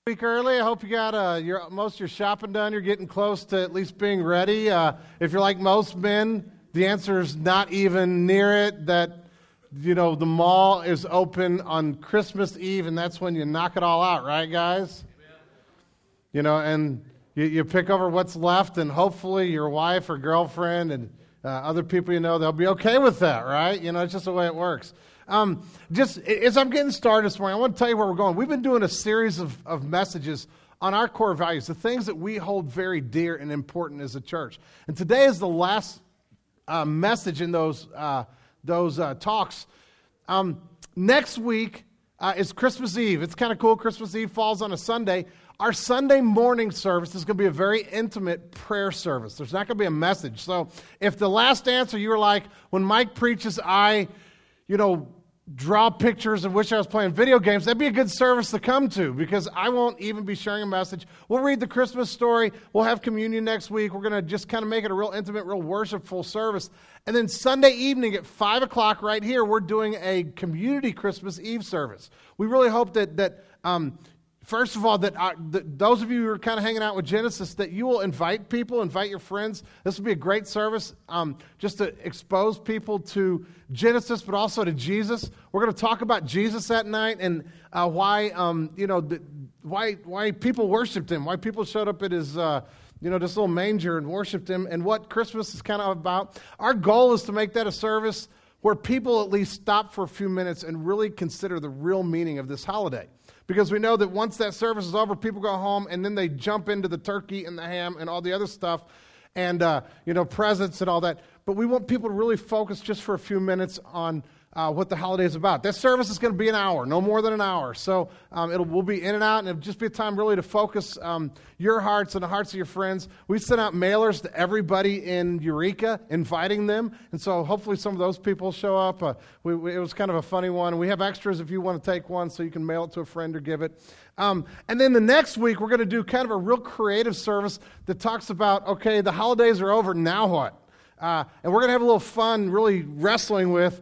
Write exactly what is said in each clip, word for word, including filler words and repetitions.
Week early. I hope you got uh, your most of your shopping done. You're getting close to at least being ready. Uh, if you're like most men, the answer is not even near it. That you know the mall is open on Christmas Eve, and that's when you knock it all out, right, guys? Amen. You know, and you, you pick over what's left, and hopefully your wife or girlfriend and uh, other people you know they'll be okay with that, right? You know, it's just the way it works. Um, just as I'm getting started this morning, I want to tell you where we're going. We've been doing a series of, of messages on our core values, the things that we hold very dear and important as a church. And today is the last uh, message in those uh, those uh, talks. Um, next week uh, is Christmas Eve. It's kind of cool. Christmas Eve falls on a Sunday. Our Sunday morning service is going to be a very intimate prayer service. There's not going to be a message. So if the last answer you were like, when Mike preaches, I, you know, draw pictures and wish I was playing video games, that'd be a good service to come to because I won't even be sharing a message. We'll read the Christmas story. We'll have communion next week. We're going to just kind of make it a real intimate, real worshipful service. And then Sunday evening at five o'clock right here, we're doing a community Christmas Eve service. We really hope that, that um, first of all, that, our, that those of you who are kind of hanging out with Genesis, that you will invite people, invite your friends. This will be a great service um, just to expose people to Genesis, but also to Jesus. We're going to talk about Jesus that night and uh, why, um, you know, the, why why people worshipped him, why people showed up at his, uh, you know, this little manger and worshipped him, and what Christmas is kind of about. Our goal is to make that a service where people at least stop for a few minutes and really consider the real meaning of this holiday. Because we know that once that service is over, people go home and then they jump into the turkey and the ham and all the other stuff and, uh, you know, presents and all that. But we want people to really focus just for a few minutes on uh, what the holiday is about. That service is going to be an hour, no more than an hour. So um, it'll we'll be in and out, and it'll just be a time really to focus um, your hearts and the hearts of your friends. We sent out mailers to everybody in Eureka, inviting them, and so hopefully some of those people show up. Uh, we, we, it was kind of a funny one. We have extras if you want to take one, so you can mail it to a friend or give it. Um, and then the next week, we're going to do kind of a real creative service that talks about, okay, the holidays are over, now what? Uh, and we're going to have a little fun really wrestling with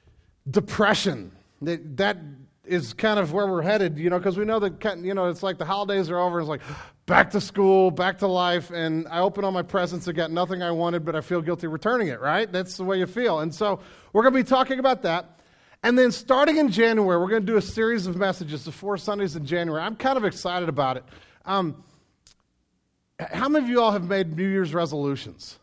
depression. That, that is kind of where we're headed, you know, because we know that, you know, it's like the holidays are over, and it's like back to school, back to life, and I open all my presents, I got nothing I wanted, but I feel guilty returning it, right? That's the way you feel. And so we're going to be talking about that. And then starting in January, we're going to do a series of messages, the four Sundays in January. I'm kind of excited about it. Um, how many of you all have made New Year's resolutions?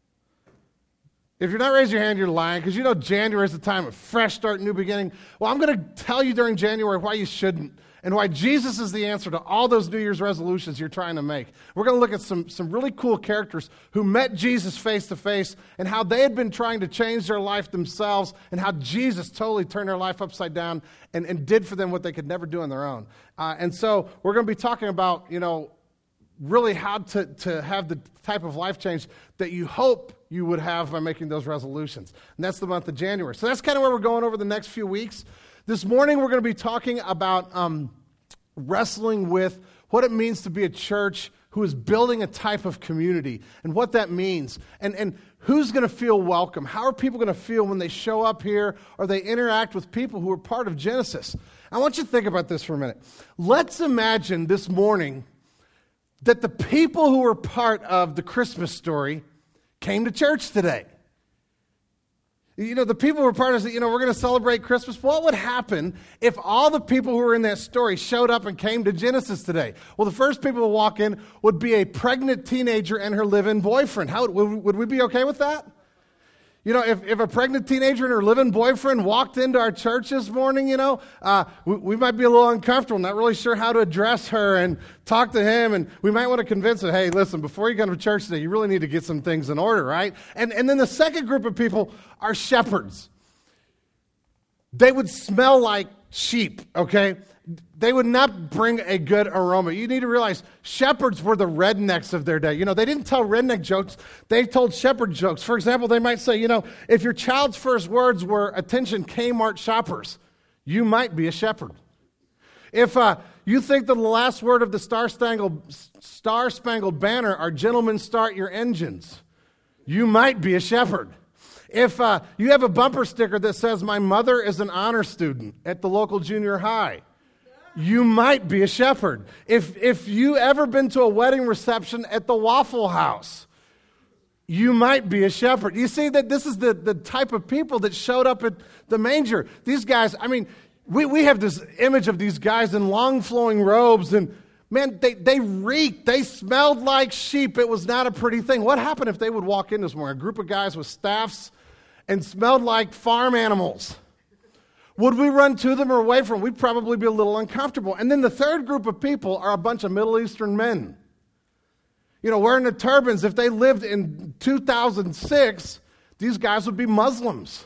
If you're not raising your hand, you're lying, because you know January is the time of fresh start, new beginning. Well, I'm going to tell you during January why you shouldn't, and why Jesus is the answer to all those New Year's resolutions you're trying to make. We're going to look at some, some really cool characters who met Jesus face to face, and how they had been trying to change their life themselves, and how Jesus totally turned their life upside down and, and did for them what they could never do on their own. Uh, and so we're going to be talking about, you know, really how to, to have the type of life change that you hope you would have by making those resolutions. And that's the month of January. So that's kind of where we're going over the next few weeks. This morning we're going to be talking about um, wrestling with what it means to be a church who is building a type of community and what that means. And, and who's going to feel welcome? How are people going to feel when they show up here or they interact with people who are part of Genesis? I want you to think about this for a minute. Let's imagine this morning that the people who were part of the Christmas story came to church today. You know, the people who were part of it, you know, we're going to celebrate Christmas. What would happen if all the people who were in that story showed up and came to Genesis today? Well, the first people to walk in would be a pregnant teenager and her live-in boyfriend. How would, would we be okay with that? You know, if, if a pregnant teenager and her live-in boyfriend walked into our church this morning, you know, uh, we, we might be a little uncomfortable, not really sure how to address her and talk to him. And we might want to convince her, hey, listen, before you come to church today, you really need to get some things in order, right? And, and then the second group of people are shepherds. They would smell like sheep, okay? They would not bring a good aroma. You need to realize shepherds were the rednecks of their day. You know, they didn't tell redneck jokes. They told shepherd jokes. For example, they might say, you know, if your child's first words were, attention Kmart shoppers, you might be a shepherd. If uh, you think that the last word of the Star-Spangled, Star-Spangled Banner are gentlemen start your engines, you might be a shepherd. If uh, you have a bumper sticker that says, my mother is an honor student at the local junior high, you might be a shepherd. If, if you ever been to a wedding reception at the Waffle House, you might be a shepherd. You see that this is the, the type of people that showed up at the manger. These guys, I mean, we, we have this image of these guys in long flowing robes, and man, they, they reeked. They smelled like sheep. It was not a pretty thing. What happened if they would walk in this morning, a group of guys with staffs and smelled like farm animals? Would we run to them or away from them? We'd probably be a little uncomfortable. And then the third group of people are a bunch of Middle Eastern men. You know, wearing the turbans. If they lived in two thousand six, these guys would be Muslims.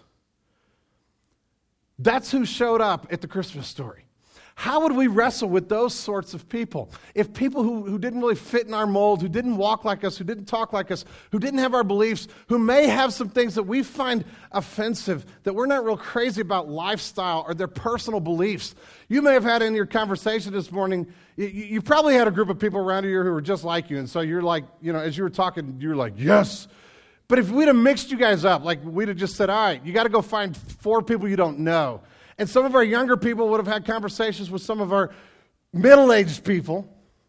That's who showed up at the Christmas story. How would we wrestle with those sorts of people? If people who, who didn't really fit in our mold, who didn't walk like us, who didn't talk like us, who didn't have our beliefs, who may have some things that we find offensive, that we're not real crazy about lifestyle or their personal beliefs. You may have had in your conversation this morning, you, you probably had a group of people around you who were just like you. And so you're like, you know, as you were talking, you're like, yes. But if we'd have mixed you guys up, like we'd have just said, all right, you got to go find four people you don't know. And some of our younger people would have had conversations with some of our middle-aged people.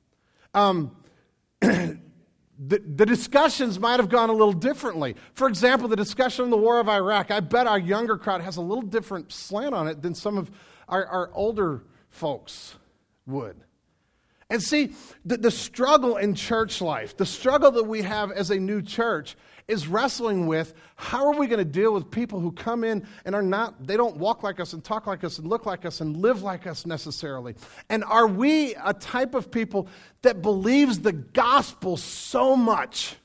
Um, the, the discussions might have gone a little differently. For example, the discussion on the war of Iraq, I bet our younger crowd has a little different slant on it than some of our, our older folks would. And see, the, the struggle in church life, the struggle that we have as a new church is wrestling with how are we going to deal with people who come in and are not, they don't walk like us and talk like us and look like us and live like us necessarily. And are we a type of people that believes the gospel so much,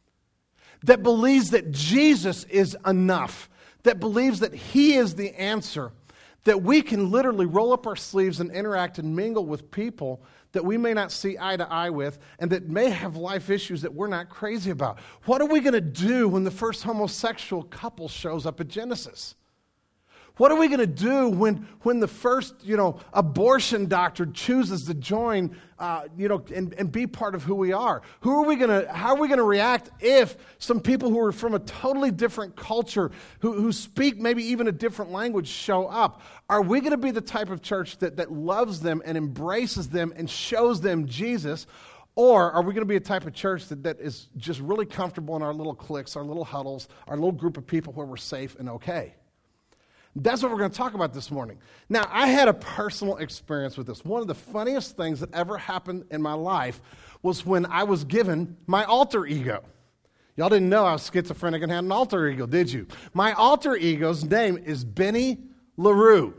that believes that Jesus is enough, that believes that he is the answer, that we can literally roll up our sleeves and interact and mingle with people that we may not see eye to eye with and that may have life issues that we're not crazy about? What are we going to do when the first homosexual couple shows up at Genesis? What are we going to do when, when the first, you know, abortion doctor chooses to join, uh, you know, and, and be part of who we are? Who are we going to, how are we going to react if some people who are from a totally different culture, who, who speak maybe even a different language, show up? Are we going to be the type of church that, that loves them and embraces them and shows them Jesus? Or are we going to be a type of church that, that is just really comfortable in our little cliques, our little huddles, our little group of people where we're safe and okay? That's what we're going to talk about this morning. Now, I had a personal experience with this. One of the funniest things that ever happened in my life was when I was given my alter ego. Y'all didn't know I was schizophrenic and had an alter ego, did you? My alter ego's name is Benny LaRue.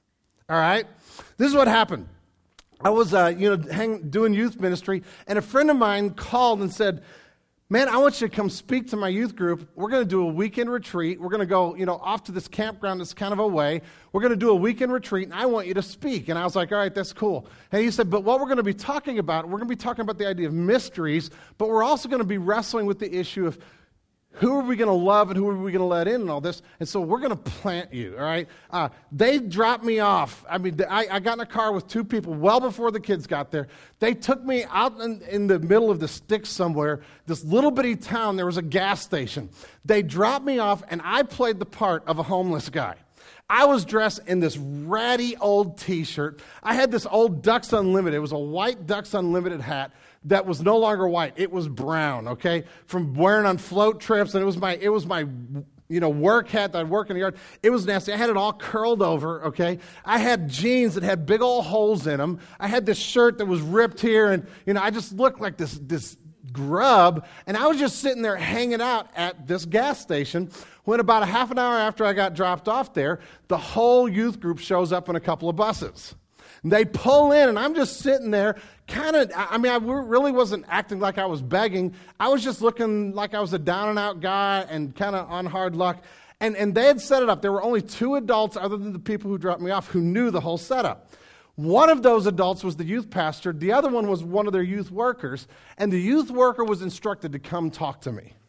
All right? This is what happened. I was uh, you know, hang, doing youth ministry, and a friend of mine called and said, man, I want you to come speak to my youth group. We're going to do a weekend retreat. We're going to go, you know, off to this campground that's kind of away. We're going to do a weekend retreat, and I want you to speak. And I was like, all right, that's cool. And he said, but what we're going to be talking about, we're going to be talking about the idea of mysteries, but we're also going to be wrestling with the issue of who are we going to love and who are we going to let in and all this? And so we're going to plant you, all right? Uh, they dropped me off. I mean, I, I got in a car with two people well before the kids got there. They took me out in, in the middle of the sticks somewhere, this little bitty town. There was a gas station. They dropped me off, and I played the part of a homeless guy. I was dressed in this ratty old T-shirt. I had this old Ducks Unlimited. It was a white Ducks Unlimited hat that was no longer white. It was brown, okay, from wearing on float trips, and it was my it was my you know work hat that I'd work in the yard. It was nasty. I had it all curled over, okay. I had jeans that had big old holes in them. I had this shirt that was ripped here, and you know I just looked like this this grub, and I was just sitting there hanging out at this gas station when about a half an hour after I got dropped off there, the whole youth group shows up in a couple of buses. And they pull in, and I'm just sitting there kind of, I mean, I really wasn't acting like I was begging. I was just looking like I was a down-and-out guy and kind of on hard luck. And, and they had set it up. There were only two adults other than the people who dropped me off who knew the whole setup. One of those adults was the youth pastor. The other one was one of their youth workers. And the youth worker was instructed to come talk to me.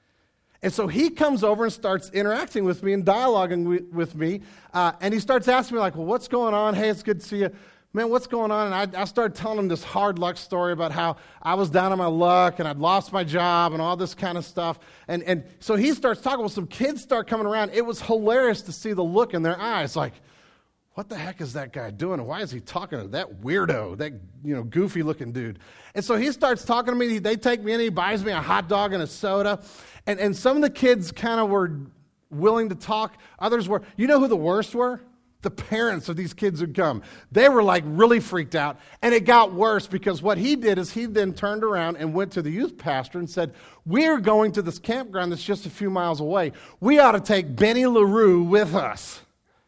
And so he comes over and starts interacting with me and dialoguing with, with me. Uh, and he starts asking me, like, well, what's going on? Hey, it's good to see you. Man, what's going on? And I, I started telling him this hard luck story about how I was down on my luck and I'd lost my job and all this kind of stuff. And, and so he starts talking. Well, some kids start coming around. It was hilarious to see the look in their eyes. Like, what the heck is that guy doing? Why is he talking to that weirdo, that, you know, goofy-looking dude? And so he starts talking to me. They take me in. He buys me a hot dog and a soda. And, and some of the kids kind of were willing to talk. Others were. You know who the worst were? The parents of these kids who'd come. They were like really freaked out. And it got worse because what he did is he then turned around and went to the youth pastor and said, we're going to this campground that's just a few miles away. We ought to take Benny LaRue with us.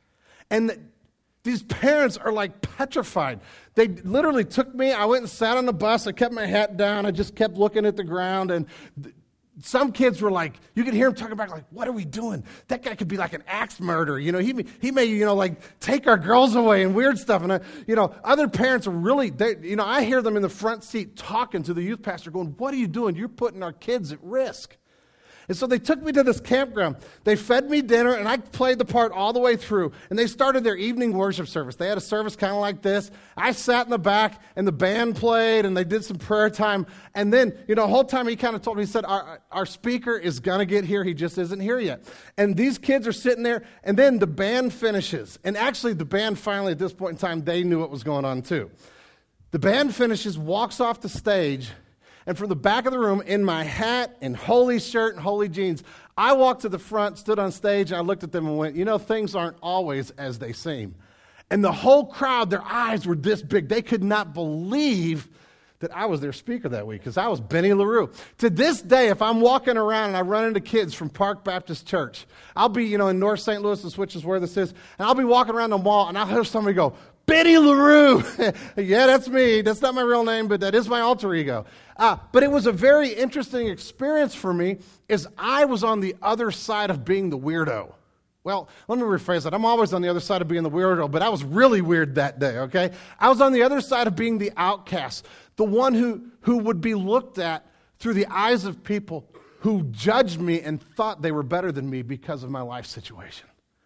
And these parents are like petrified. They literally took me. I went and sat on the bus. I kept my hat down. I just kept looking at the ground. And th- some kids were like, you could hear them talking back like, what are we doing? That guy could be like an axe murderer. You know, he, he may, you know, like take our girls away and weird stuff. And, uh, you know, other parents are really, they, you know, I hear them in the front seat talking to the youth pastor going, what are you doing? You're putting our kids at risk. And so they took me to this campground. They fed me dinner, and I played the part all the way through. And they started their evening worship service. They had a service kind of like this. I sat in the back, and the band played, and they did some prayer time. And then, you know, the whole time he kind of told me, he said, our, our speaker is going to get here. He just isn't here yet. And these kids are sitting there, and then the band finishes. And actually, the band finally, at this point in time, they knew what was going on too. The band finishes, walks off the stage, and from the back of the room, in my hat and holy shirt and holy jeans, I walked to the front, stood on stage, and I looked at them and went, you know, things aren't always as they seem. And the whole crowd, their eyes were this big. They could not believe that I was their speaker that week because I was Benny LaRue. To this day, if I'm walking around and I run into kids from Park Baptist Church, I'll be, you know, in North Saint Louis, which is where this is, and I'll be walking around the mall, and I'll hear somebody go, Benny LaRue. Yeah, that's me. That's not my real name, but that is my alter ego. Uh, but it was a very interesting experience for me as I was on the other side of being the weirdo. Well, let me rephrase that. I'm always on the other side of being the weirdo, but I was really weird that day, okay? I was on the other side of being the outcast, the one who, who would be looked at through the eyes of people who judged me and thought they were better than me because of my life situation.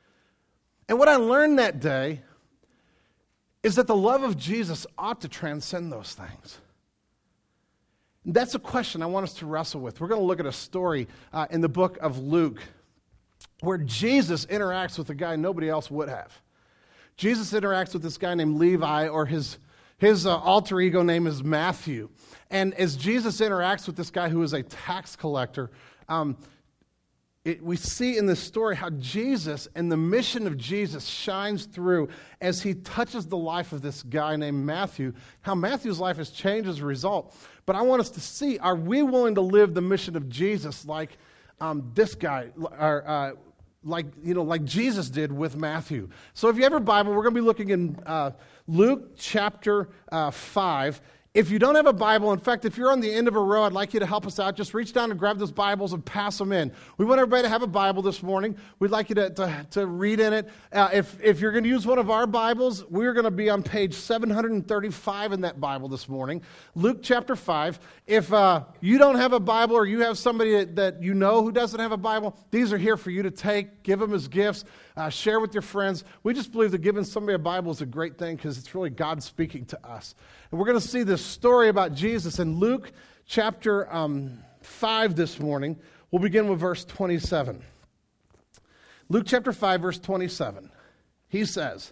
And what I learned that day is that the love of Jesus ought to transcend those things. And that's a question I want us to wrestle with. We're going to look at a story uh, in the book of Luke where Jesus interacts with a guy nobody else would have. Jesus interacts with this guy named Levi, or his, his uh, alter ego name is Matthew. And as Jesus interacts with this guy who is a tax collector, um, It, we see in this story how Jesus and the mission of Jesus shines through as he touches the life of this guy named Matthew, how Matthew's life has changed as a result. But I want us to see, are we willing to live the mission of Jesus like um, this guy, or uh, like, you know, like Jesus did with Matthew? So if you have your Bible, we're going to be looking in uh, Luke chapter uh, five. If you don't have a Bible, in fact, if you're on the end of a row, I'd like you to help us out. Just reach down and grab those Bibles and pass them in. We want everybody to have a Bible this morning. We'd like you to, to, to read in it. Uh, if, if you're going to use one of our Bibles, we're going to be on page seven thirty-five in that Bible this morning, Luke chapter five. If uh, you don't have a Bible or you have somebody that, that you know who doesn't have a Bible, these are here for you to take, give them as gifts, uh, share with your friends. We just believe that giving somebody a Bible is a great thing because it's really God speaking to us. And we're going to see this story about Jesus in Luke chapter um, five this morning. We'll begin with verse twenty-seven. Luke chapter five, verse twenty-seven. He says,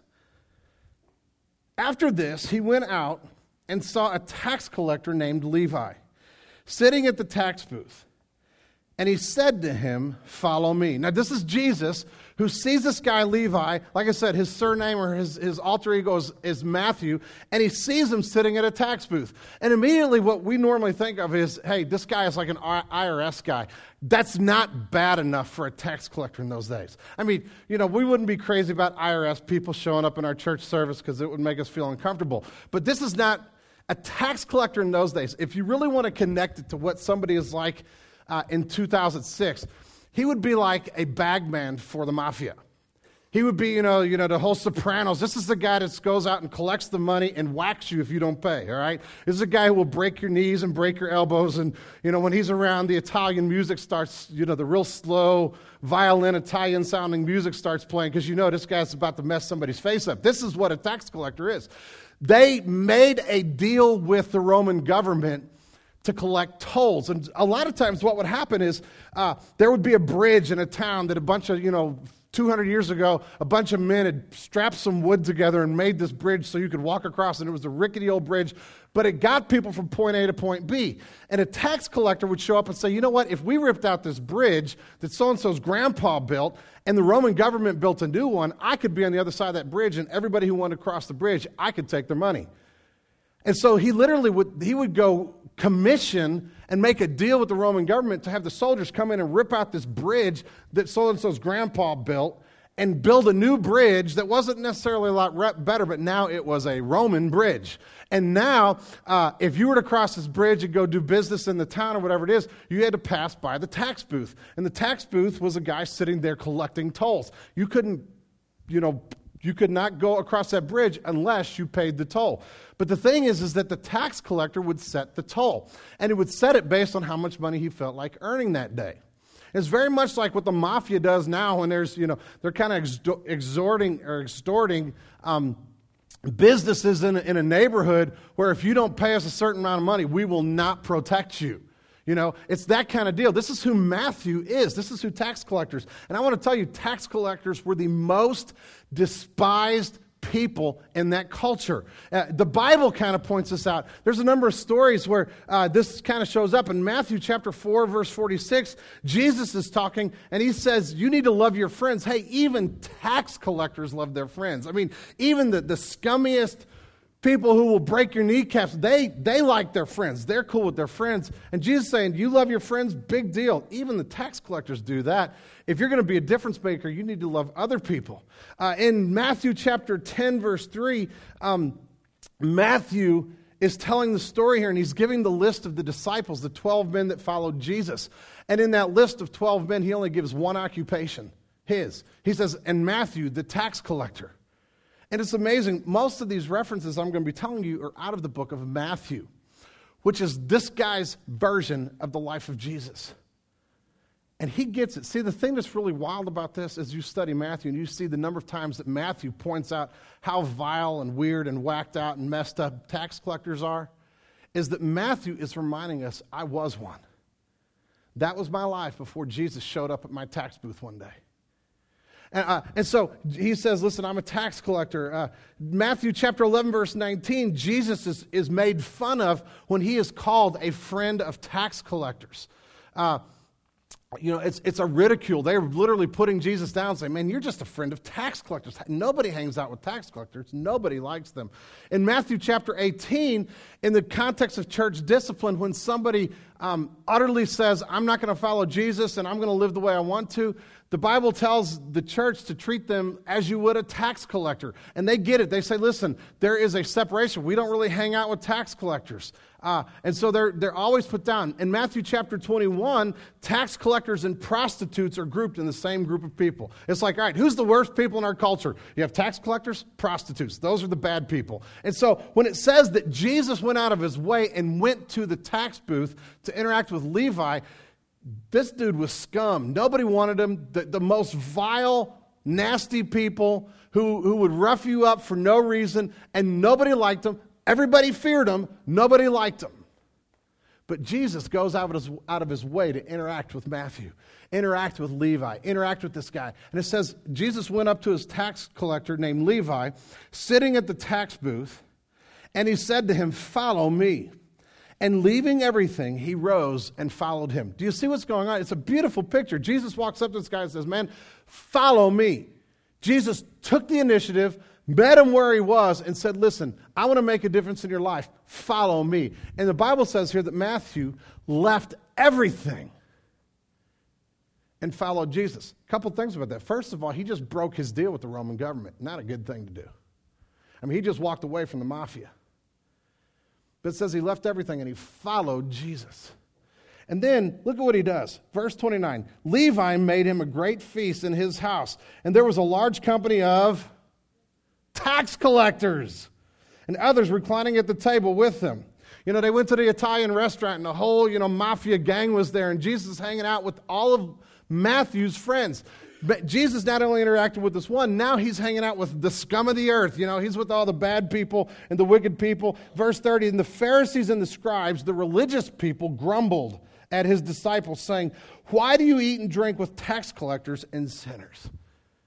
after this, he went out and saw a tax collector named Levi sitting at the tax booth. And he said to him, follow me. Now, this is Jesus who sees this guy, Levi. Like I said, his surname or his, his alter ego is, is Matthew. And he sees him sitting at a tax booth. And immediately what we normally think of is, hey, this guy is like an I R S guy. That's not bad enough for a tax collector in those days. I mean, you know, we wouldn't be crazy about I R S people showing up in our church service because it would make us feel uncomfortable. But this is not a tax collector in those days. If you really want to connect it to what somebody is like, Uh, in two thousand six, he would be like a bagman for the mafia. He would be, you know, you know, the whole Sopranos. This is the guy that goes out and collects the money and whacks you if you don't pay, all right? This is a guy who will break your knees and break your elbows. And, you know, when he's around, the Italian music starts, you know, the real slow violin Italian-sounding music starts playing because you know this guy's about to mess somebody's face up. This is what a tax collector is. They made a deal with the Roman government to collect tolls. And a lot of times what would happen is uh, there would be a bridge in a town that a bunch of, you know, two hundred years ago, a bunch of men had strapped some wood together and made this bridge so you could walk across, and it was a rickety old bridge, but it got people from point A to point B. And a tax collector would show up and say, you know what, if we ripped out this bridge that so-and-so's grandpa built and the Roman government built a new one, I could be on the other side of that bridge, and everybody who wanted to cross the bridge, I could take their money. And so he literally would, he would go commission and make a deal with the Roman government to have the soldiers come in and rip out this bridge that so-and-so's grandpa built and build a new bridge that wasn't necessarily a lot rep better, but now it was a Roman bridge. And now, uh, if you were to cross this bridge and go do business in the town or whatever it is, you had to pass by the tax booth. And the tax booth was a guy sitting there collecting tolls. You couldn't, you know, you could not go across that bridge unless you paid the toll. But the thing is, is that the tax collector would set the toll. And he would set it based on how much money he felt like earning that day. It's very much like what the mafia does now when there's, you know, they're kind of exto- exhorting or extorting um, businesses in a, in a neighborhood where if you don't pay us a certain amount of money, we will not protect you. You know, it's that kind of deal. This is who Matthew is. This is who tax collectors. And I want to tell you, tax collectors were the most despised people in that culture. Uh, the Bible kind of points this out. There's a number of stories where uh, this kind of shows up. In Matthew chapter four, verse forty-six, Jesus is talking, and he says, you need to love your friends. Hey, even tax collectors love their friends. I mean, even the, the scummiest people who will break your kneecaps, they, they like their friends. They're cool with their friends. And Jesus is saying, you love your friends? Big deal. Even the tax collectors do that. If you're going to be a difference maker, you need to love other people. Uh, in Matthew chapter ten, verse three, um, Matthew is telling the story here, and he's giving the list of the disciples, the twelve men that followed Jesus. And in that list of twelve men, he only gives one occupation, his. He says, and Matthew, the tax collector. And it's amazing. Most of these references I'm going to be telling you are out of the book of Matthew, which is this guy's version of the life of Jesus. And he gets it. See, the thing that's really wild about this is you study Matthew and you see the number of times that Matthew points out how vile and weird and whacked out and messed up tax collectors are, is that Matthew is reminding us, I was one. That was my life before Jesus showed up at my tax booth one day. And, uh, and so he says, listen, I'm a tax collector. Uh, Matthew chapter eleven, verse nineteen, Jesus is, is made fun of when he is called a friend of tax collectors. Uh, you know, it's it's a ridicule. They're literally putting Jesus down saying, man, you're just a friend of tax collectors. Nobody hangs out with tax collectors. Nobody likes them. In Matthew chapter eighteen, in the context of church discipline, when somebody um, utterly says, I'm not going to follow Jesus and I'm going to live the way I want to, the Bible tells the church to treat them as you would a tax collector. And they get it. They say, listen, there is a separation. We don't really hang out with tax collectors. Uh, and so they're they're always put down. In Matthew chapter twenty-one, tax collectors and prostitutes are grouped in the same group of people. It's like, all right, who's the worst people in our culture? You have tax collectors, prostitutes. Those are the bad people. And so when it says that Jesus went out of his way and went to the tax booth to interact with Levi, this dude was scum. Nobody wanted him. The, the most vile, nasty people who, who would rough you up for no reason, and nobody liked him. Everybody feared him. Nobody liked him. But Jesus goes out of his, out of his way to interact with Matthew, interact with Levi, interact with this guy. And it says Jesus went up to his tax collector named Levi, sitting at the tax booth, and he said to him, follow me. And leaving everything, he rose and followed him. Do you see what's going on? It's a beautiful picture. Jesus walks up to this guy and says, man, follow me. Jesus took the initiative, met him where he was, and said, listen, I want to make a difference in your life. Follow me. And the Bible says here that Matthew left everything and followed Jesus. A couple things about that. First of all, he just broke his deal with the Roman government. Not a good thing to do. I mean, he just walked away from the mafia. But it says he left everything and he followed Jesus. And then, look at what he does. Verse twenty-nine, Levi made him a great feast in his house, and there was a large company of tax collectors and others reclining at the table with them. You know, they went to the Italian restaurant, and the whole, you know, mafia gang was there, and Jesus is hanging out with all of Matthew's friends. But Jesus not only interacted with this one, now he's hanging out with the scum of the earth. You know, he's with all the bad people and the wicked people. Verse thirty, and the Pharisees and the scribes, the religious people, grumbled at his disciples, saying, why do you eat and drink with tax collectors and sinners?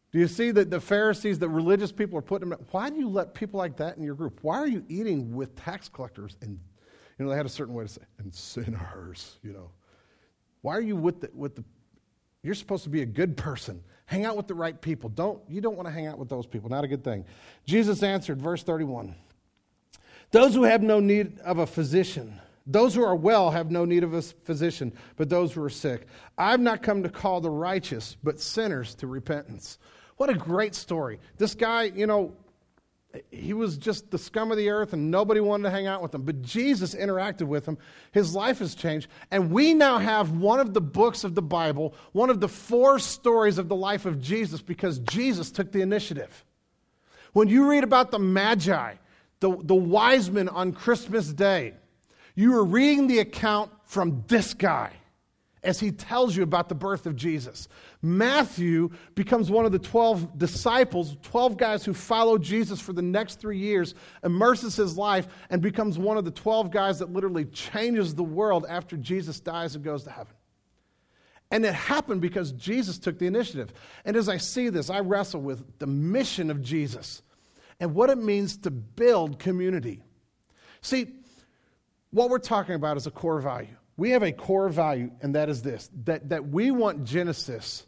Do you see that the Pharisees, the religious people are putting them, why do you let people like that in your group? Why are you eating with tax collectors? And, you know, they had a certain way to say, and sinners, you know. Why are you with the, with the, you're supposed to be a good person. Hang out with the right people. Don't, you don't want to hang out with those people. Not a good thing. Jesus answered, verse thirty-one, those who have no need of a physician, those who are well have no need of a physician, but those who are sick. I've not come to call the righteous, but sinners to repentance. What a great story. This guy, you know, he was just the scum of the earth and nobody wanted to hang out with him. But Jesus interacted with him. His life has changed. And we now have one of the books of the Bible, one of the four stories of the life of Jesus because Jesus took the initiative. When you read about the Magi, the, the wise men on Christmas Day, you are reading the account from this guy as he tells you about the birth of Jesus. Matthew becomes one of the twelve disciples, twelve guys who followed Jesus for the next three years, immerses his life, and becomes one of the twelve guys that literally changes the world after Jesus dies and goes to heaven. And it happened because Jesus took the initiative. And as I see this, I wrestle with the mission of Jesus and what it means to build community. See, what we're talking about is a core value. We have a core value, and that is this, that, that we want Genesis,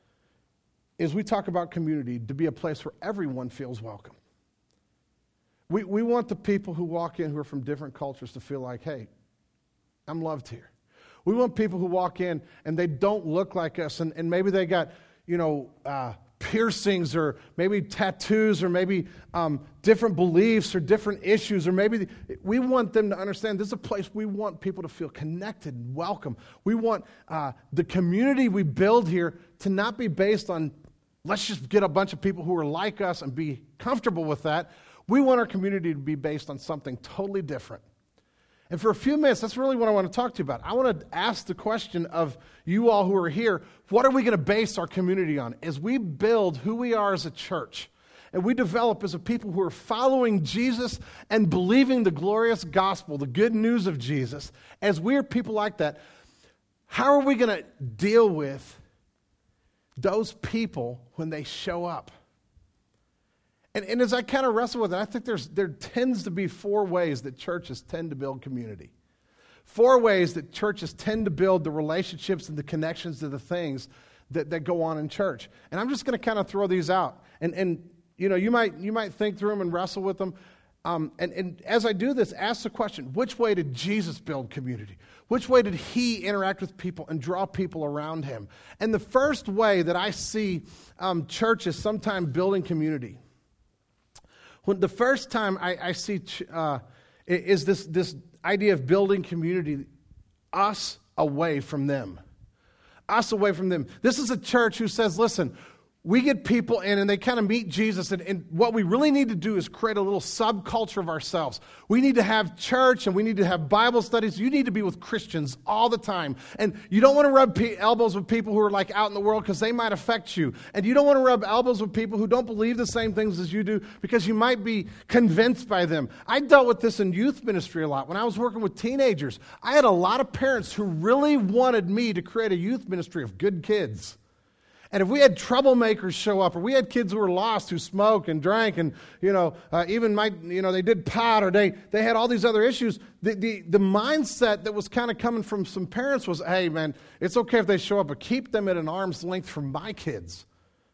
as we talk about community, to be a place where everyone feels welcome. We, we want the people who walk in who are from different cultures to feel like, hey, I'm loved here. We want people who walk in and they don't look like us, and, and maybe they got, you know, uh, piercings or maybe tattoos or maybe um, different beliefs or different issues, or maybe the, we want them to understand this is a place we want people to feel connected and welcome. We want uh, the community we build here to not be based on let's just get a bunch of people who are like us and be comfortable with that. We want our community to be based on something totally different. And for a few minutes, that's really what I want to talk to you about. I want to ask the question of you all who are here, what are we going to base our community on? As we build who we are as a church, and we develop as a people who are following Jesus and believing the glorious gospel, the good news of Jesus, as we are people like that, how are we going to deal with those people when they show up? And, and as I kind of wrestle with it, I think there's there tends to be four ways that churches tend to build community. Four ways that churches tend to build the relationships and the connections to the things that, that go on in church. And I'm just going to kind of throw these out. And, and you know, you might you might think through them and wrestle with them. Um, and, and as I do this, ask the question, which way did Jesus build community? Which way did he interact with people and draw people around him? And the first way that I see um, churches sometimes building community, when the first time I, I see uh, is this, this idea of building community, us away from them. Us away from them. This is a church who says, listen, we get people in and they kind of meet Jesus, and, and what we really need to do is create a little subculture of ourselves. We need to have church and we need to have Bible studies. You need to be with Christians all the time. And you don't want to rub pe- elbows with people who are like out in the world because they might affect you. And you don't want to rub elbows with people who don't believe the same things as you do because you might be convinced by them. I dealt with this in youth ministry a lot. When I was working with teenagers, I had a lot of parents who really wanted me to create a youth ministry of good kids. And if we had troublemakers show up, or we had kids who were lost, who smoked and drank, and you know, uh, even might, you know, they did pot, or they they had all these other issues. The the, the mindset that was kind of coming from some parents was, hey man, it's okay if they show up, but keep them at an arm's length from my kids.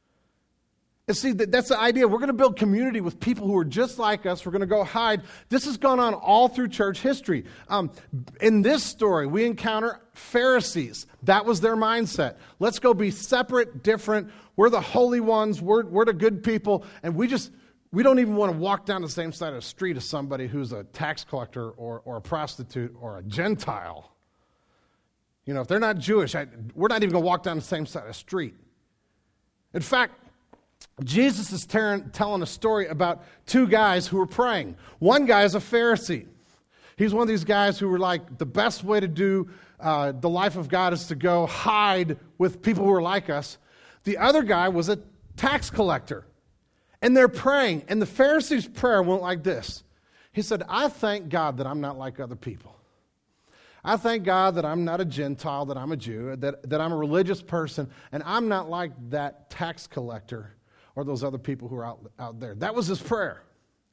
And see, that's the idea. We're going to build community with people who are just like us. We're going to go hide. This has gone on all through church history. Um, in this story, we encounter Pharisees. That was their mindset. Let's go be separate, different. We're the holy ones. We're, we're the good people. And we just, we don't even want to walk down the same side of the street as somebody who's a tax collector or, or a prostitute or a Gentile. You know, if they're not Jewish, I, we're not even going to walk down the same side of the street. In fact, Jesus is ter- telling a story about two guys who were praying. One guy is a Pharisee. He's one of these guys who were like, the best way to do uh, the life of God is to go hide with people who are like us. The other guy was a tax collector. And they're praying. And the Pharisee's prayer went like this. He said, I thank God that I'm not like other people. I thank God that I'm not a Gentile, that I'm a Jew, that, that I'm a religious person, and I'm not like that tax collector or those other people who are out, out there. That was his prayer.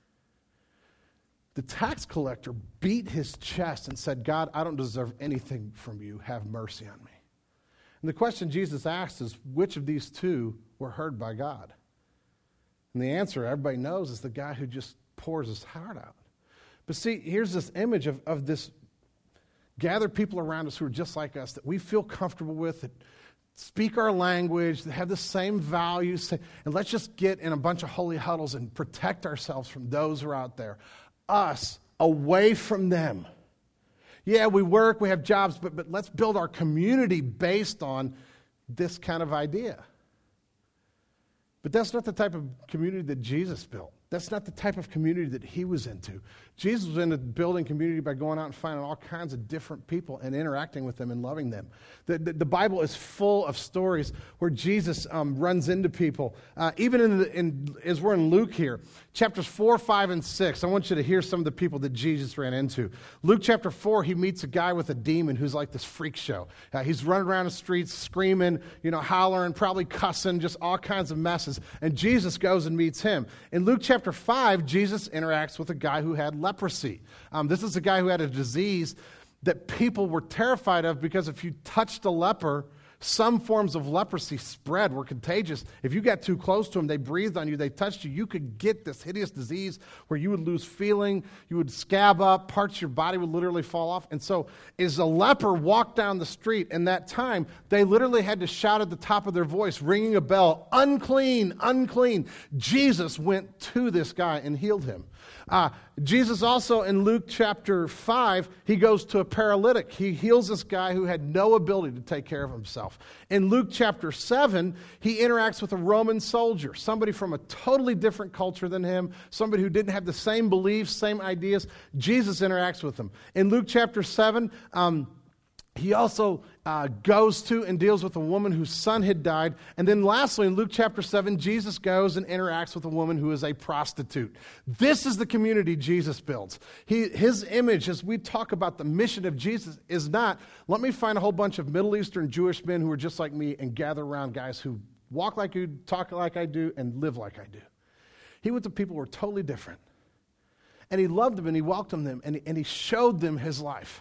The tax collector beat his chest and said, God, I don't deserve anything from you. Have mercy on me. And the question Jesus asked is, which of these two were heard by God? And the answer, everybody knows, is the guy who just pours his heart out. But see, here's this image of, of this gathered people around us who are just like us, that we feel comfortable with, that speak our language, that have the same values. And let's just get in a bunch of holy huddles and protect ourselves from those who are out there. Us away from them. Yeah, we work, we have jobs, but, but let's build our community based on this kind of idea. But that's not the type of community that Jesus built. That's not the type of community that he was into. Jesus was into building community by going out and finding all kinds of different people and interacting with them and loving them. The, the, the Bible is full of stories where Jesus um, runs into people. Uh, even in, the, in as we're in Luke here, chapters four, five, and six, I want you to hear some of the people that Jesus ran into. Luke chapter four, he meets a guy with a demon who's like this freak show. Uh, he's running around the streets screaming, you know, hollering, probably cussing, just all kinds of messes. And Jesus goes and meets him. In Luke chapter Chapter five, Jesus interacts with a guy who had leprosy. Um, this is a guy who had a disease that people were terrified of because if you touched a leper, some forms of leprosy spread, were contagious. If you got too close to them, they breathed on you, they touched you, you could get this hideous disease where you would lose feeling, you would scab up, parts of your body would literally fall off. And so as a leper walked down the street in that time, they literally had to shout at the top of their voice, ringing a bell, unclean, unclean. Jesus went to this guy and healed him. Uh, Jesus also, in Luke chapter five, he goes to a paralytic. He heals this guy who had no ability to take care of himself. In Luke chapter seven, he interacts with a Roman soldier, somebody from a totally different culture than him, somebody who didn't have the same beliefs, same ideas. Jesus interacts with them. In Luke chapter seven, um, he also uh, goes to and deals with a woman whose son had died. And then lastly, in Luke chapter seven, Jesus goes and interacts with a woman who is a prostitute. This is the community Jesus builds. He, his image, as we talk about the mission of Jesus, is not, let me find a whole bunch of Middle Eastern Jewish men who are just like me and gather around guys who walk like you, talk like I do, and live like I do. He went to people who were totally different. And he loved them and he welcomed them and he, and he showed them his life.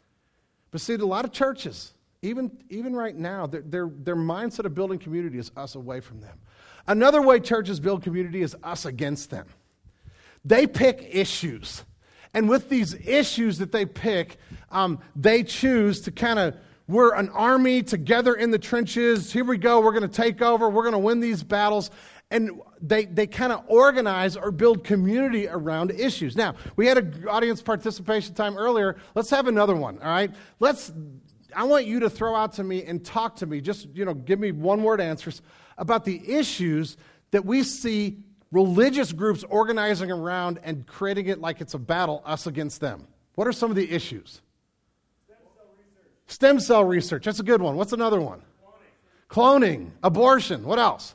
But see, a lot of churches, even, even right now, their, their, their mindset of building community is us away from them. Another way churches build community is us against them. They pick issues. And with these issues that they pick, um, they choose to kind of, we're an army together in the trenches. Here we go. We're going to take over. We're going to win these battles. And they they kind of organize or build community around issues. Now, we had an audience participation time earlier. Let's have another one, all right? Let's. I want you to throw out to me and talk to me, just, you know, give me one-word answers about the issues that we see religious groups organizing around and creating it like it's a battle, us against them. What are some of the issues? Stem cell research. Stem cell research. That's a good one. What's another one? Cloning. Cloning. Abortion. What else?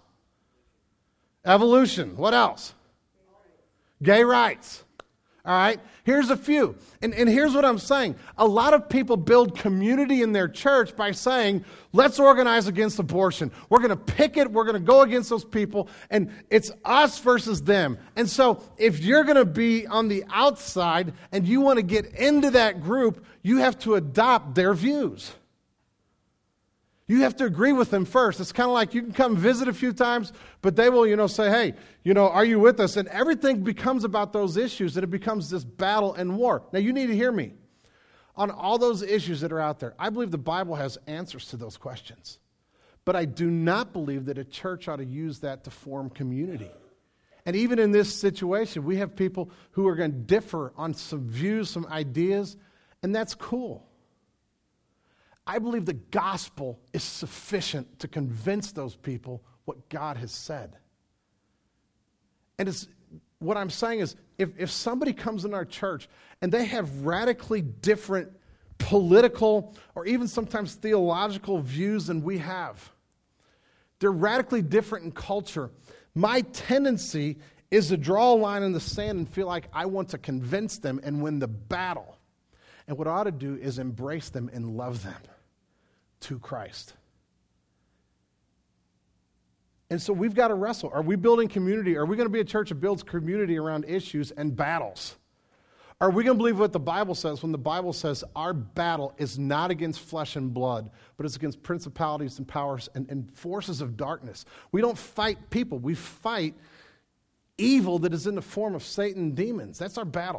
Evolution. What else? Gay rights. All right? Here's a few. And, and here's what I'm saying. A lot of people build community in their church by saying, let's organize against abortion. We're going to pick it. We're going to go against those people. And it's us versus them. And so if you're going to be on the outside and you want to get into that group, you have to adopt their views. You have to agree with them first. It's kind of like you can come visit a few times, but they will, you know, say, hey, you know, are you with us? And everything becomes about those issues, and it becomes this battle and war. Now, you need to hear me. On all those issues that are out there, I believe the Bible has answers to those questions. But I do not believe that a church ought to use that to form community. And even in this situation, we have people who are going to differ on some views, some ideas, and that's cool. I believe the gospel is sufficient to convince those people what God has said. And it's, what I'm saying is, if, if somebody comes in our church and they have radically different political or even sometimes theological views than we have, they're radically different in culture, my tendency is to draw a line in the sand and feel like I want to convince them and win the battle. And what I ought to do is embrace them and love them to Christ. And so we've got to wrestle. Are we building community? Are we going to be a church that builds community around issues and battles? Are we going to believe what the Bible says when the Bible says our battle is not against flesh and blood, but it's against principalities and powers and, and forces of darkness? We don't fight people. We fight evil that is in the form of Satan and demons. That's our battle.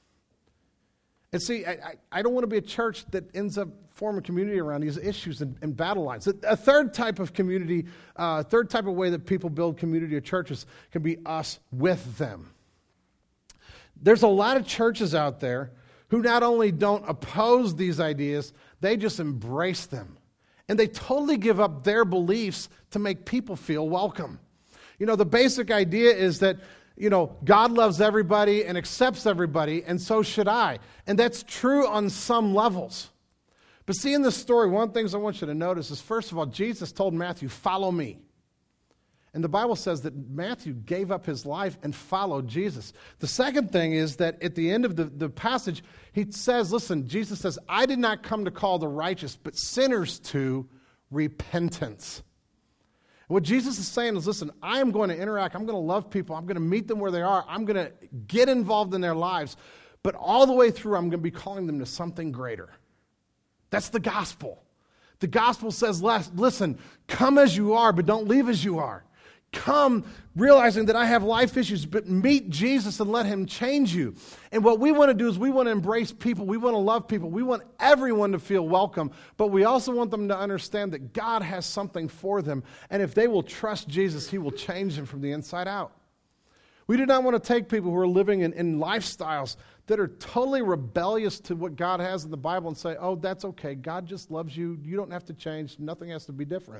And see, I, I, I don't want to be a church that ends up forming community around these issues and, and battle lines. A, a third type of community, a uh, third type of way that people build community or churches can be us with them. There's a lot of churches out there who not only don't oppose these ideas, they just embrace them. And they totally give up their beliefs to make people feel welcome. You know, the basic idea is that, you know, God loves everybody and accepts everybody, and so should I. And that's true on some levels. But see, in this story, one of the things I want you to notice is, first of all, Jesus told Matthew, follow me. And the Bible says that Matthew gave up his life and followed Jesus. The second thing is that at the end of the, the passage, he says, listen, Jesus says, I did not come to call the righteous, but sinners to repentance. What Jesus is saying is, listen, I am going to interact. I'm going to love people. I'm going to meet them where they are. I'm going to get involved in their lives. But all the way through, I'm going to be calling them to something greater. That's the gospel. The gospel says, listen, come as you are, but don't leave as you are. Come realizing that I have life issues, but meet Jesus and let him change you. And what we want to do is we want to embrace people. We want to love people. We want everyone to feel welcome, but we also want them to understand that God has something for them. And if they will trust Jesus, he will change them from the inside out. We do not want to take people who are living in, in lifestyles that are totally rebellious to what God has in the Bible and say, oh, that's okay. God just loves you. You don't have to change. Nothing has to be different.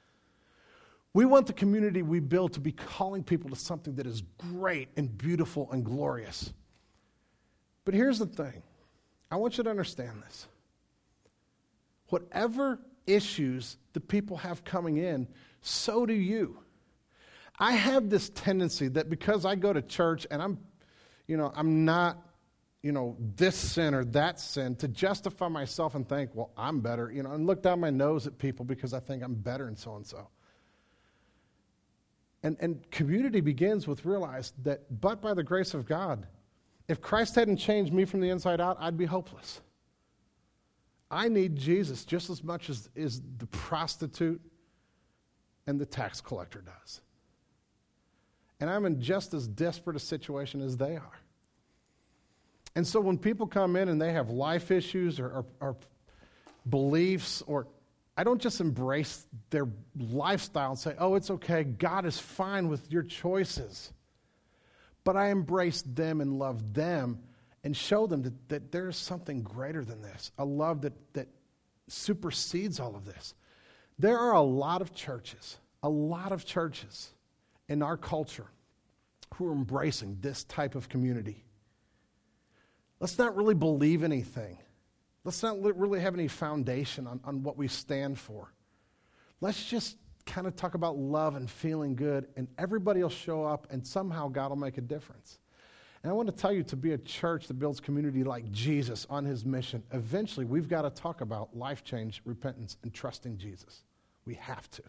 We want the community we build to be calling people to something that is great and beautiful and glorious. But here's the thing. I want you to understand this. Whatever issues the people have coming in, so do you. I have this tendency that because I go to church and I'm, you know, I'm not, you know, this sin or that sin, to justify myself and think, well, I'm better, you know, and look down my nose at people because I think I'm better and so-and-so. And, and community begins with realize that, but by the grace of God, if Christ hadn't changed me from the inside out, I'd be hopeless. I need Jesus just as much as, as the prostitute and the tax collector does. And I'm in just as desperate a situation as they are. And so when people come in and they have life issues or, or, or beliefs, or I don't just embrace their lifestyle and say, oh, it's okay, God is fine with your choices. But I embrace them and love them and show them that, that there is something greater than this, a love that, that supersedes all of this. There are a lot of churches, a lot of churches in our culture who are embracing this type of community. Let's not really believe anything. Let's not really have any foundation on, on what we stand for. Let's just kind of talk about love and feeling good, and everybody will show up, and somehow God will make a difference. And I want to tell you, to be a church that builds community like Jesus on his mission, eventually we've got to talk about life change, repentance, and trusting Jesus. We have to.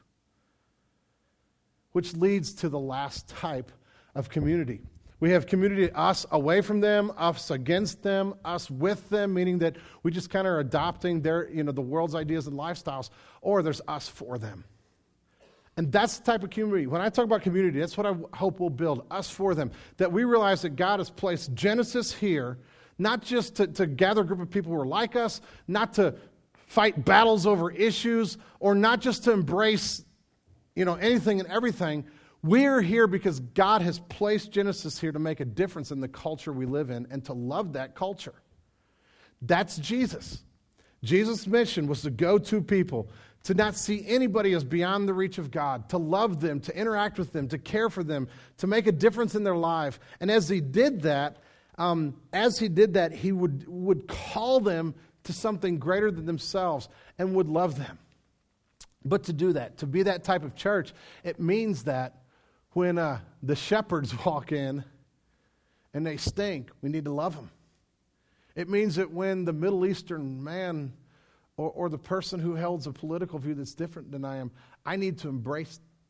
Which leads to the last type of community. We have community, us away from them, us against them, us with them, meaning that we just kind of are adopting their, you know, the world's ideas and lifestyles, or there's us for them. And that's the type of community. When I talk about community, that's what I hope we'll build, us for them. That we realize that God has placed Genesis here, not just to, to gather a group of people who are like us, not to fight battles over issues, or not just to embrace, you know, anything and everything. We're here because God has placed Genesis here to make a difference in the culture we live in and to love that culture. That's Jesus. Jesus' mission was to go to people, to not see anybody as beyond the reach of God, to love them, to interact with them, to care for them, to make a difference in their life. And as he did that, um, as he did that, he would, would call them to something greater than themselves and would love them. But to do that, to be that type of church, it means that when uh, the shepherds walk in and they stink, we need to love them. It means that when the Middle Eastern man or, or the person who holds a political view that's different than I am, I need to embrace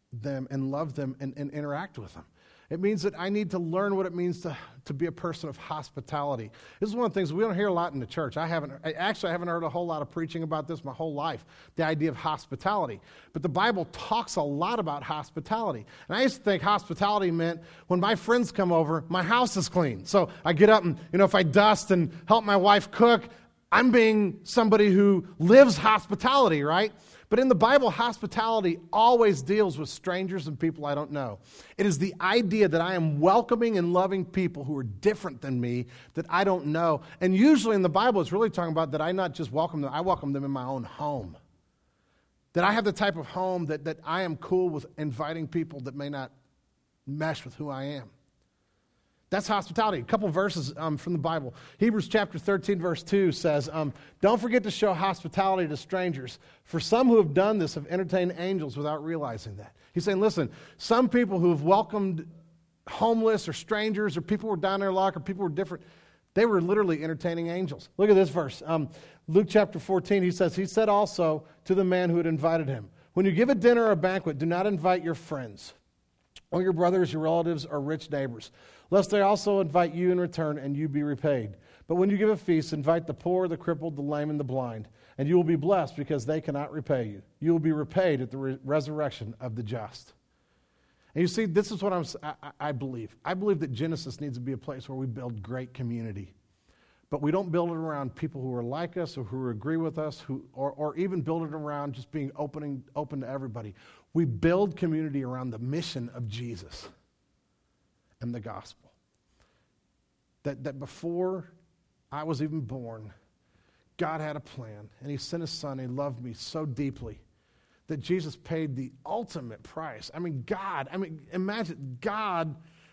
them and love them and, and interact with them. It means that I need to learn what it means to, to be a person of hospitality. This is one of the things we don't hear a lot in the church. I haven't, I, actually, I haven't heard a whole lot of preaching about this my whole life, the idea of hospitality. But the Bible talks a lot about hospitality. And I used to think hospitality meant when my friends come over, my house is clean. So I get up and, you know, if I dust and help my wife cook, I'm being somebody who lives hospitality, right? But in the Bible, hospitality always deals with strangers and people I don't know. It is the idea that I am welcoming and loving people who are different than me, that I don't know. And usually in the Bible, it's really talking about that I not just welcome them, I welcome them in my own home. That I have the type of home that, that I am cool with inviting people that may not mesh with who I am. That's hospitality. A couple verses um, from the Bible. Hebrews chapter thirteen, verse two says, um, don't forget to show hospitality to strangers, for some who have done this have entertained angels without realizing that. He's saying, listen, some people who have welcomed homeless or strangers or people who were down their luck or people who were different, they were literally entertaining angels. Look at this verse. Um, Luke chapter fourteen, he says, he said also to the man who had invited him, when you give a dinner or a banquet, do not invite your friends or your brothers, your relatives, or rich neighbors, lest they also invite you in return and you be repaid. But when you give a feast, invite the poor, the crippled, the lame, and the blind, and you will be blessed because they cannot repay you. You will be repaid at the re- resurrection of the just. And you see, this is what I'm, I, I believe. I believe that Genesis needs to be a place where we build great community. But we don't build it around people who are like us or who agree with us, who, or, or even build it around just being opening, open to everybody. We build community around the mission of Jesus and the gospel. That, that before I was even born, God had a plan, and he sent his son. He loved me so deeply that Jesus paid the ultimate price. I mean, God, I mean, imagine God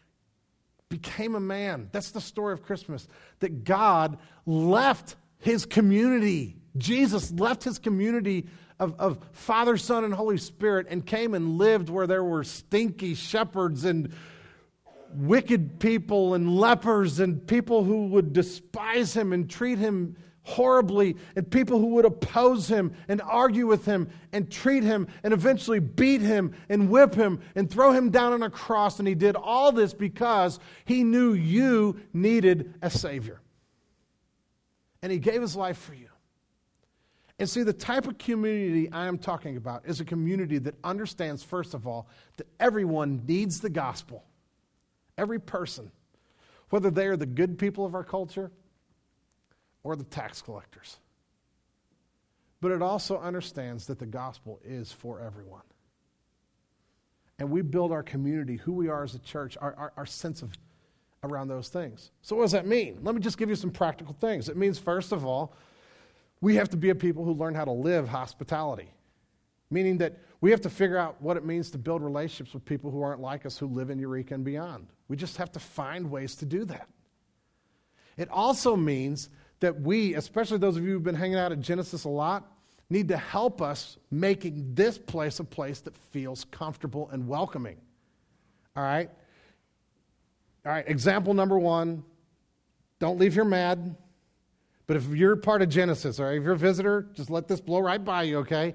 became a man. That's the story of Christmas, that God left his community. Jesus left his community of, of Father, Son, and Holy Spirit and came and lived where there were stinky shepherds and wicked people and lepers and people who would despise him and treat him horribly, and people who would oppose him and argue with him and treat him and eventually beat him and whip him and throw him down on a cross. And he did all this because he knew you needed a Savior. And he gave his life for you. And see, the type of community I am talking about is a community that understands, first of all, that everyone needs the gospel. Every person, whether they are the good people of our culture or the tax collectors. But it also understands that the gospel is for everyone. And we build our community, who we are as a church, our, our, our sense of around those things. So what does that mean? Let me just give you some practical things. It means, first of all, we have to be a people who learn how to live hospitality. Meaning that we have to figure out what it means to build relationships with people who aren't like us, who live in Eureka and beyond. We just have to find ways to do that. It also means that we, especially those of you who've been hanging out at Genesis a lot, need to help us making this place a place that feels comfortable and welcoming. All right? All right, example number one, don't leave here mad. But if you're part of Genesis, all right, if you're a visitor, just let this blow right by you, okay?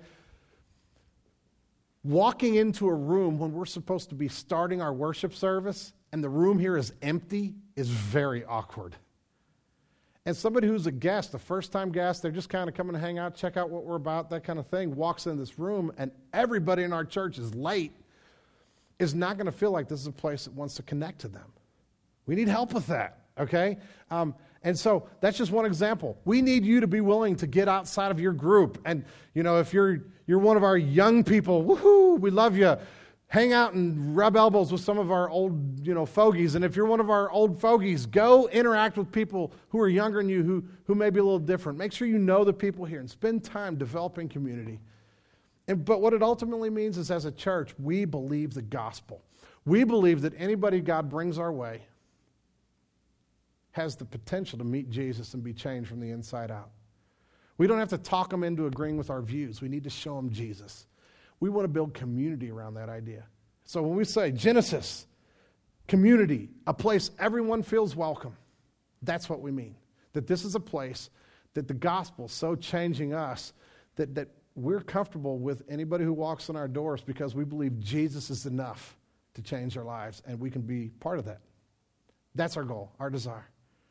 Walking into a room when we're supposed to be starting our worship service and the room here is empty is very awkward. And somebody who's a guest, a first-time guest, they're just kind of coming to hang out, check out what we're about, that kind of thing, walks in this room and everybody in our church is late, is not going to feel like this is a place that wants to connect to them. We need help with that, okay? Um, and so that's just one example. We need you to be willing to get outside of your group. And, you know, if you're you're one of our young people, woohoo, we love you. Hang out and rub elbows with some of our old, you know, fogies. And if you're one of our old fogies, go interact with people who are younger than you, who, who may be a little different. Make sure you know the people here and spend time developing community. And, but what it ultimately means is, as a church, we believe the gospel. We believe that anybody God brings our way has the potential to meet Jesus and be changed from the inside out. We don't have to talk them into agreeing with our views. We need to show them Jesus. We want to build community around that idea. So when we say Genesis, community, a place everyone feels welcome, that's what we mean. That this is a place that the gospel is so changing us that, that we're comfortable with anybody who walks in our doors because we believe Jesus is enough to change their lives, and we can be part of that. That's our goal, our desire.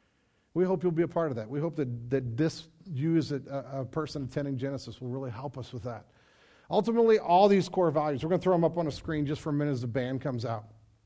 We hope you'll be a part of that. We hope that, that this, you as a, a person attending Genesis, will really help us with that. Ultimately, all these core values, we're going to throw them up on a screen just for a minute as the band comes out.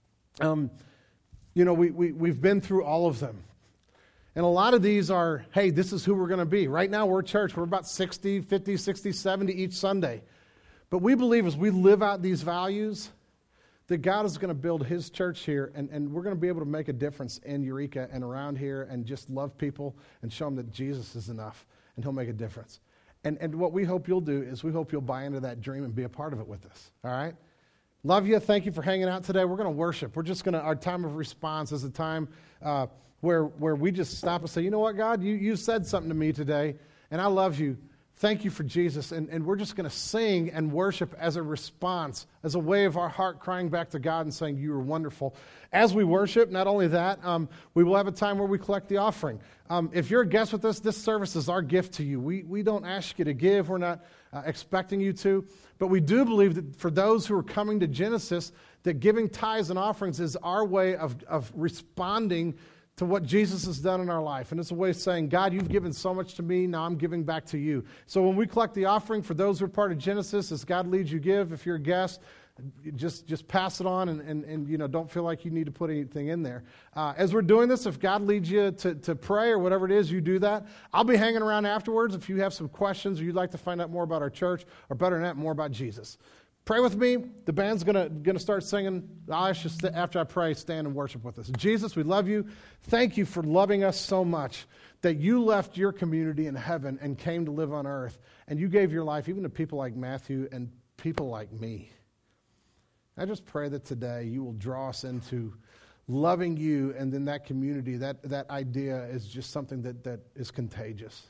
Um, you know, we, we, we've been through all of them. And a lot of these are, hey, this is who we're going to be. Right now, we're a church. We're about sixty, fifty, sixty, seventy each Sunday. But we believe as we live out these values, that God is going to build his church here, and, and we're going to be able to make a difference in Eureka and around here and just love people and show them that Jesus is enough, and he'll make a difference. And, and what we hope you'll do is we hope you'll buy into that dream and be a part of it with us, all right? Love you. Thank you for hanging out today. We're going to worship. We're just going to, our time of response is a time uh, where where we just stop and say, you know what, God, you, you said something to me today, and I love you. Thank you for Jesus. And, and we're just going to sing and worship as a response, as a way of our heart crying back to God and saying, you are wonderful. As we worship, not only that, um, we will have a time where we collect the offering. Um, if you're a guest with us, this service is our gift to you. We, we don't ask you to give. We're not uh, expecting you to. But we do believe that for those who are coming to Genesis, that giving tithes and offerings is our way of, of responding to what Jesus has done in our life. And it's a way of saying, God, you've given so much to me, now I'm giving back to you. So when we collect the offering, for those who are part of Genesis, as God leads you give, if you're a guest, just just pass it on and, and, and you know, don't feel like you need to put anything in there. Uh, as we're doing this, if God leads you to, to pray or whatever it is, you do that. I'll be hanging around afterwards if you have some questions or you'd like to find out more about our church, or better than that, more about Jesus. Pray with me. The band's going to going to start singing. I'll ask you, st- after I pray, stand and worship with us. Jesus, we love you. Thank you for loving us so much that you left your community in heaven and came to live on earth. And you gave your life even to people like Matthew and people like me. I just pray that today you will draw us into loving you, and then that community, that, that idea is just something that, that is contagious.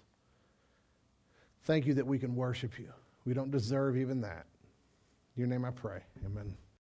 Thank you that we can worship you. We don't deserve even that. In your name I pray. Amen.